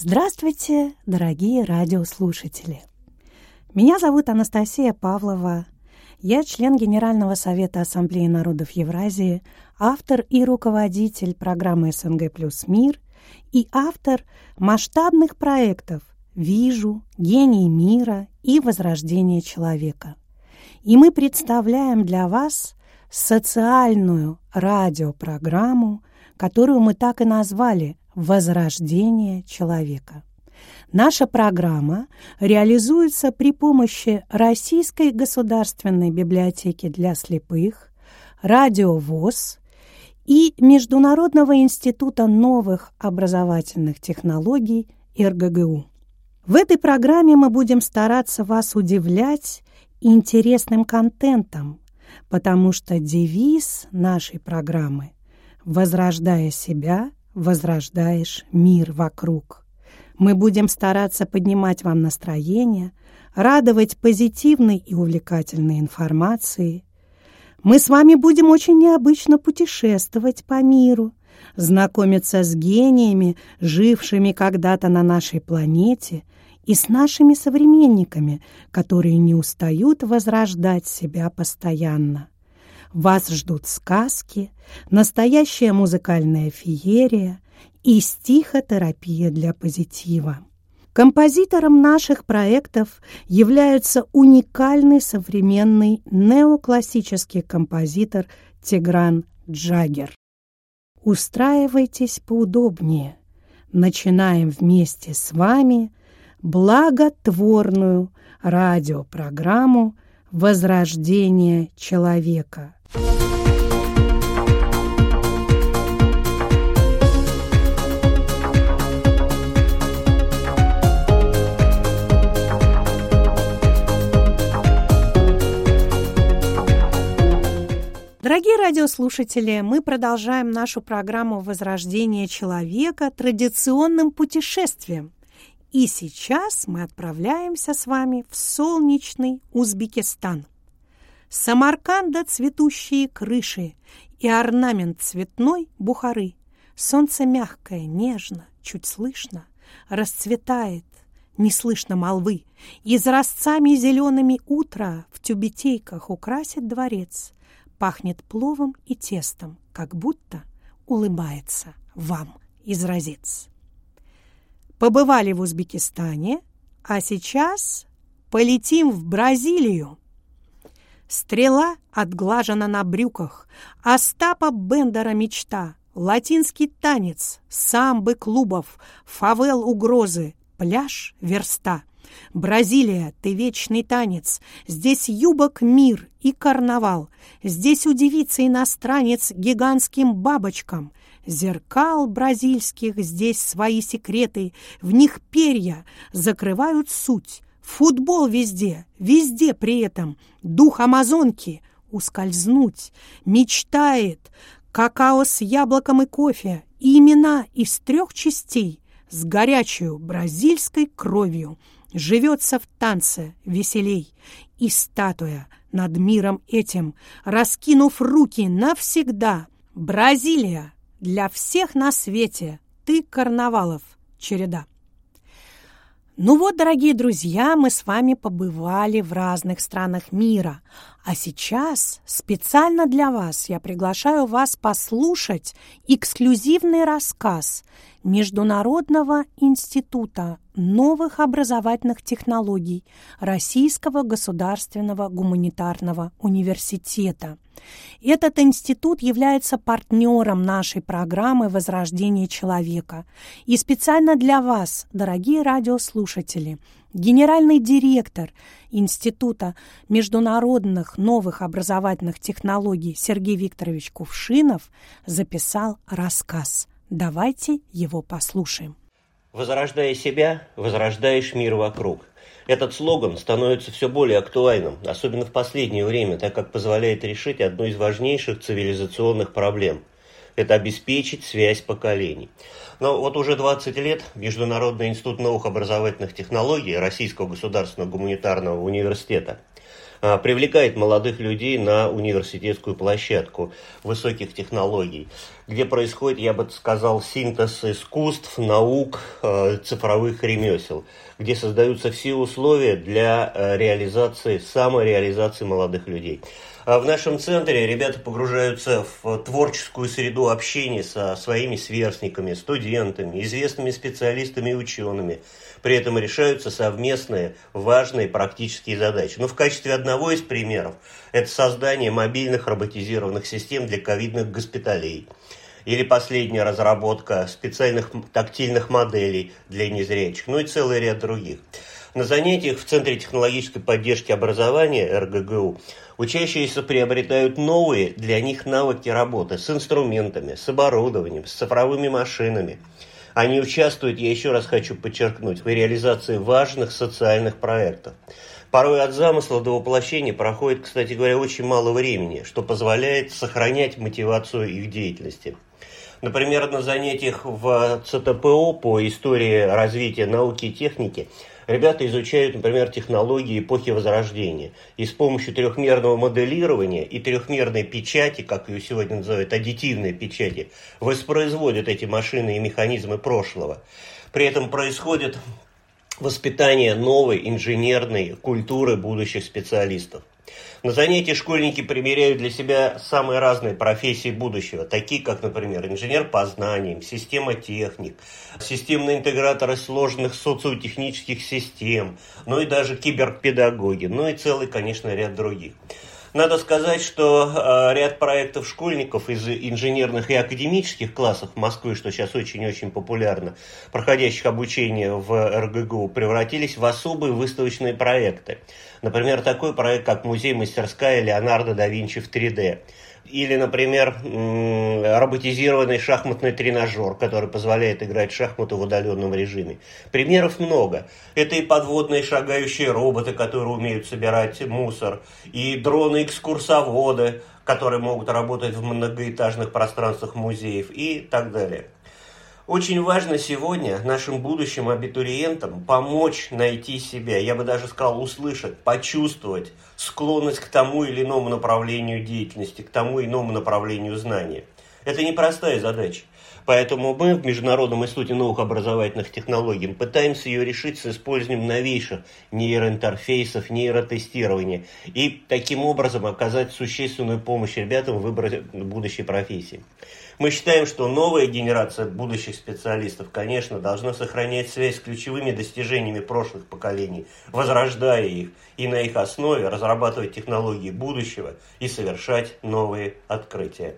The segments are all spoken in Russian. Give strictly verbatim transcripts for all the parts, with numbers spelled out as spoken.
Здравствуйте, дорогие радиослушатели! Меня зовут Анастасия Павлова. Я член Генерального совета Ассамблеи народов Евразии, автор и руководитель программы СНГ плюс мир и автор масштабных проектов «Вижу», «Гений мира» и «Возрождение человека». И мы представляем для вас социальную радиопрограмму, которую мы так и назвали «Возрождение человека». Наша программа реализуется при помощи Российской государственной библиотеки для слепых, Радио ВОС и Международного института новых образовательных технологий эр гэ гэ у. В этой программе мы будем стараться вас удивлять интересным контентом, потому что девиз нашей программы «Возрождая себя, возрождаешь мир вокруг». Мы будем стараться поднимать вам настроение, радовать позитивной и увлекательной информацией. Мы с вами будем очень необычно путешествовать по миру, знакомиться с гениями, жившими когда-то на нашей планете, и с нашими современниками, которые не устают возрождать себя постоянно. Вас ждут сказки, настоящая музыкальная феерия и стихотерапия для позитива. Композитором наших проектов является уникальный современный неоклассический композитор Тигран Джагер. Устраивайтесь поудобнее. Начинаем вместе с вами благотворную радиопрограмму «Возрождение человека». Дорогие радиослушатели, мы продолжаем нашу программу «Возрождение человека» традиционным путешествием. И сейчас мы отправляемся с вами в солнечный Узбекистан. С Самарканда цветущие крыши и орнамент цветной Бухары. Солнце мягкое, нежно, чуть слышно, расцветает, не слышно молвы. Изразцами зелеными утро в тюбетейках украсит дворец. Пахнет пловом и тестом, как будто улыбается вам изразец. Побывали в Узбекистане, а сейчас полетим в Бразилию. Стрела отглажена на брюках, Остапа Бендера мечта, латинский танец, самбы клубов, фавел угрозы, пляж верста. Бразилия, ты вечный танец, здесь юбок мир и карнавал, здесь удивится иностранец гигантским бабочкам. Зеркал бразильских здесь свои секреты, в них перья закрывают суть. Футбол везде, везде при этом дух амазонки ускользнуть. Мечтает какао с яблоком и кофе, и имена из трех частей с горячую бразильской кровью. Живется в танце веселей, и статуя над миром этим, раскинув руки навсегда. Бразилия, для всех на свете ты карнавалов череда. Ну вот, дорогие друзья, мы с вами побывали в разных странах мира, а сейчас специально для вас я приглашаю вас послушать эксклюзивный рассказ Международного института новых образовательных технологий Российского государственного гуманитарного университета. Этот институт является партнером нашей программы «Возрождение человека». И специально для вас, дорогие радиослушатели, генеральный директор Института международных новых образовательных технологий Сергей Викторович Кувшинов записал рассказ. Давайте его послушаем. Возрождая себя, возрождаешь мир вокруг. Этот слоган становится все более актуальным, особенно в последнее время, так как позволяет решить одну из важнейших цивилизационных проблем – это обеспечить связь поколений. Но вот уже двадцать лет Международный институт новых образовательных технологий Российского государственного гуманитарного университета привлекает молодых людей на университетскую площадку высоких технологий. где происходит, я бы сказал, синтез искусств, наук, цифровых ремесел, где создаются все условия для реализации, самореализации молодых людей. В нашем центре ребята погружаются в творческую среду общения со своими сверстниками, студентами, известными специалистами и учеными. При этом решаются совместные важные практические задачи. Но в качестве одного из примеров это создание мобильных роботизированных систем для ковидных госпиталей. Или последняя разработка специальных тактильных моделей для незрячих, ну и целый ряд других. На занятиях в Центре технологической поддержки образования эр гэ гэ у учащиеся приобретают новые для них навыки работы с инструментами, с оборудованием, с цифровыми машинами. Они участвуют, я еще раз хочу подчеркнуть, в реализации важных социальных проектов. Порой от замысла до воплощения проходит, кстати говоря, очень мало времени, что позволяет сохранять мотивацию их деятельности. Например, на занятиях в цэ тэ пэ о по истории развития науки и техники ребята изучают, например, технологии эпохи Возрождения. И с помощью трехмерного моделирования и трехмерной печати, как ее сегодня называют, аддитивной печати, воспроизводят эти машины и механизмы прошлого. При этом происходит воспитание новой инженерной культуры будущих специалистов. На занятии школьники примеряют для себя самые разные профессии будущего, такие как, например, инженер по знаниям, система-техник, системные интеграторы сложных социотехнических систем, ну и даже киберпедагоги, ну и целый, конечно, ряд других. Надо сказать, что э, ряд проектов школьников из инженерных и академических классов Москвы, что сейчас очень-очень популярно, проходящих обучение в эр гэ гэ у, превратились в особые выставочные проекты. Например, такой проект, как музей-мастерская Леонардо да Винчи в три дэ. Или, например, роботизированный шахматный тренажер, который позволяет играть в шахматы в удаленном режиме. Примеров много. Это и подводные шагающие роботы, которые умеют собирать мусор, и дроны-экскурсоводы, которые могут работать в многоэтажных пространствах музеев и так далее. Очень важно сегодня нашим будущим абитуриентам помочь найти себя, я бы даже сказал услышать, почувствовать склонность к тому или иному направлению деятельности, к тому или иному направлению знания. Это непростая задача. Поэтому мы в Международном институте новых образовательных технологий пытаемся ее решить с использованием новейших нейроинтерфейсов, нейротестирования и таким образом оказать существенную помощь ребятам в выборе будущей профессии. Мы считаем, что новая генерация будущих специалистов, конечно, должна сохранять связь с ключевыми достижениями прошлых поколений, возрождая их и на их основе разрабатывать технологии будущего и совершать новые открытия.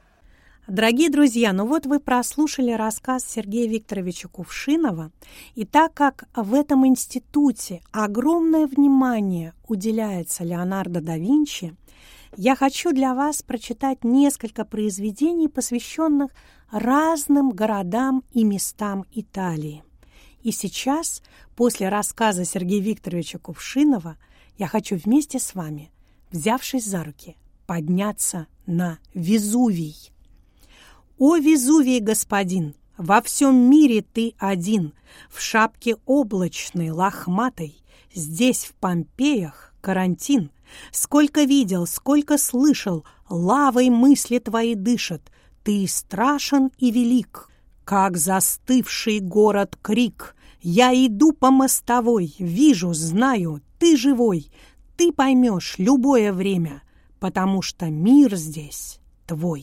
Дорогие друзья, ну вот вы прослушали рассказ Сергея Викторовича Кувшинова, и так как в этом институте огромное внимание уделяется Леонардо да Винчи, я хочу для вас прочитать несколько произведений, посвященных разным городам и местам Италии. И сейчас, после рассказа Сергея Викторовича Кувшинова, я хочу вместе с вами, взявшись за руки, подняться на Везувий. «О, Везувий, господин, во всем мире ты один, в шапке облачной, лохматой, здесь, в Помпеях, карантин. Сколько видел, сколько слышал, лавой мысли твои дышат, ты страшен и велик, как застывший город крик. Я иду по мостовой, вижу, знаю, ты живой, ты поймешь любое время, потому что мир здесь твой».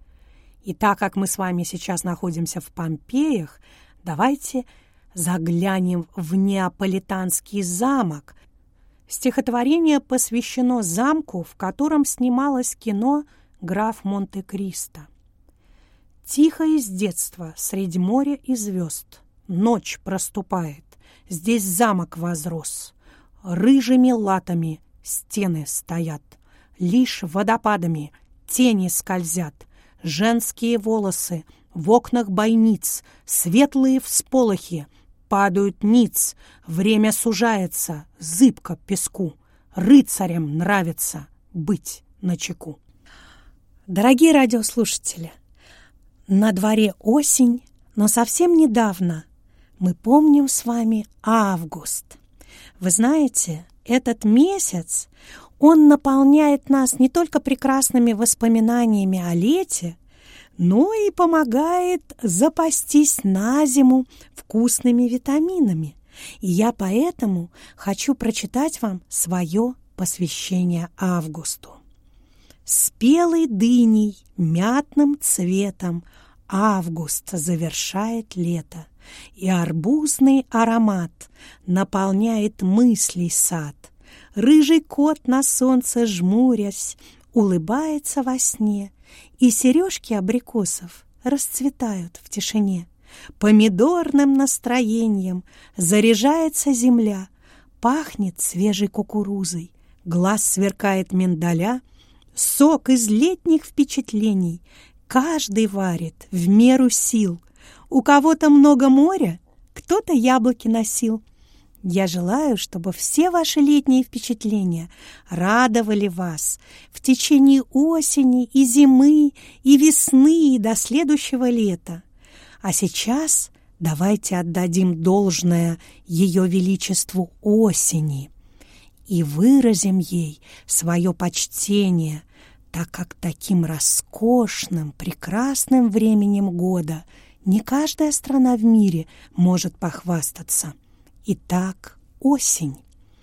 И так как мы с вами сейчас находимся в Помпеях, давайте заглянем в Неаполитанский замок. Стихотворение посвящено замку, в котором снималось кино «Граф Монте-Кристо». Тихо из детства, средь моря и звезд, ночь проступает, здесь замок возрос. Рыжими латами стены стоят, лишь водопадами тени скользят. Женские волосы в окнах бойниц, светлые всполохи, падают ниц. Время сужается, зыбко песку. Рыцарям нравится быть начеку. Дорогие радиослушатели, на дворе осень, но совсем недавно мы помним с вами август. Вы знаете, этот месяц он наполняет нас не только прекрасными воспоминаниями о лете, но и помогает запастись на зиму вкусными витаминами. И я поэтому хочу прочитать вам свое посвящение Августу. Спелой дыней, мятным цветом август завершает лето, и арбузный аромат наполняет мыслей сад. Рыжий кот на солнце жмурясь улыбается во сне, и сережки абрикосов расцветают в тишине. Помидорным настроением заряжается земля, пахнет свежей кукурузой, глаз сверкает миндаля, сок из летних впечатлений каждый варит в меру сил. У кого-то много моря, кто-то яблоки носил. Я желаю, чтобы все ваши летние впечатления радовали вас в течение осени и зимы, и весны, и до следующего лета. А сейчас давайте отдадим должное Ее Величеству осени и выразим ей свое почтение, так как таким роскошным, прекрасным временем года не каждая страна в мире может похвастаться. Итак, осень.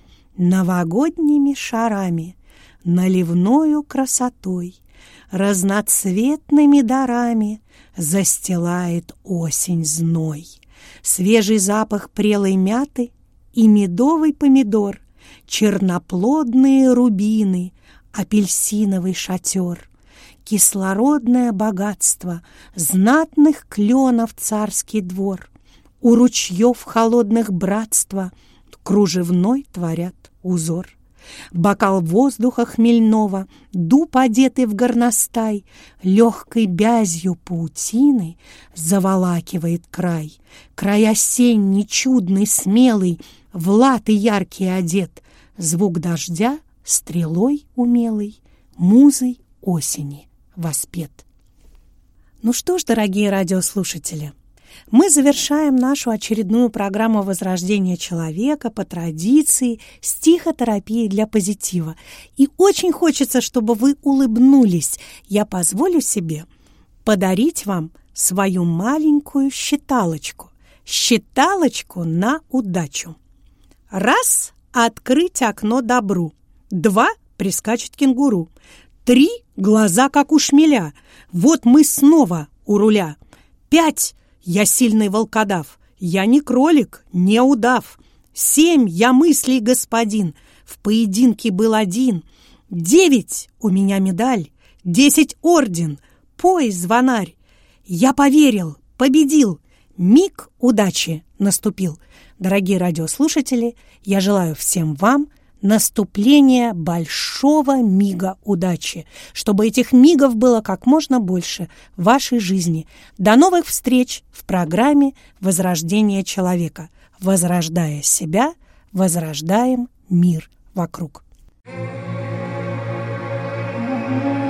Новогодними шарами, наливною красотой, разноцветными дарами застилает осень зной. Свежий запах прелой мяты и медовый помидор, черноплодные рубины, апельсиновый шатер, кислородное богатство знатных кленов царский двор. У ручьев холодных братства кружевной творят узор. Бокал воздуха хмельного, дуб, одетый в горностай, легкой бязью паутины заволакивает край. Край осенний, чудный, смелый, в латы яркий одет, звук дождя стрелой умелой, музой осени воспет. Ну что ж, дорогие радиослушатели, мы завершаем нашу очередную программу «Возрождение человека» по традиции стихотерапии для позитива. И очень хочется, чтобы вы улыбнулись. Я позволю себе подарить вам свою маленькую считалочку. Считалочку на удачу. Раз – открыть окно добру. Два – прискачет кенгуру. Три – глаза как у шмеля. Вот мы снова у руля. Пять – я сильный волкодав, я не кролик, не удав. Семь, я мыслей господин, в поединке был один. Девять, у меня медаль, десять орден, пояс звонарь. Я поверил, победил, миг удачи наступил. Дорогие радиослушатели, я желаю всем вам наступления большого мига удачи, чтобы этих мигов было как можно больше в вашей жизни. До новых встреч в программе «Возрождение человека». Возрождая себя, возрождаем мир вокруг. Thank you.